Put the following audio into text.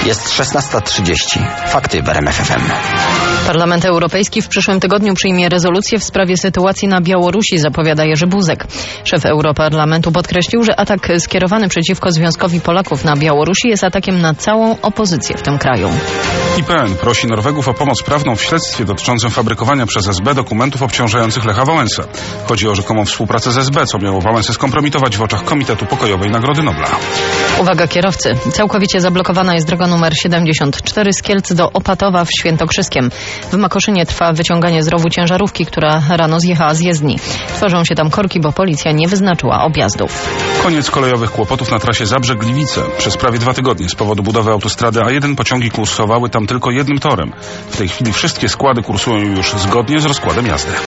Jest 16:30. Fakty w RMF FM. Parlament Europejski w przyszłym tygodniu przyjmie rezolucję w sprawie sytuacji na Białorusi, zapowiada Jerzy Buzek. Szef Europarlamentu podkreślił, że atak skierowany przeciwko Związkowi Polaków na Białorusi jest atakiem na całą opozycję w tym kraju. IPN prosi Norwegów o pomoc prawną w śledztwie dotyczącym fabrykowania przez SB dokumentów obciążających Lecha Wałęsę. Chodzi o rzekomą współpracę z SB, co miało Wałęsę skompromitować w oczach Komitetu Pokojowej Nagrody Nobla. Uwaga kierowcy, całkowicie zablokowana jest droga numer 74 z Kielc do Opatowa w Świętokrzyskiem. W Makoszynie trwa wyciąganie z rowu ciężarówki, która rano zjechała z jezdni. Tworzą się tam korki, bo policja nie wyznaczyła objazdów. Koniec kolejowych kłopotów na trasie Zabrze-Gliwice. Przez prawie 2 tygodnie z powodu budowy autostrady A1 pociągi kursowały tam tylko jednym torem. W tej chwili wszystkie składy kursują już zgodnie z rozkładem jazdy.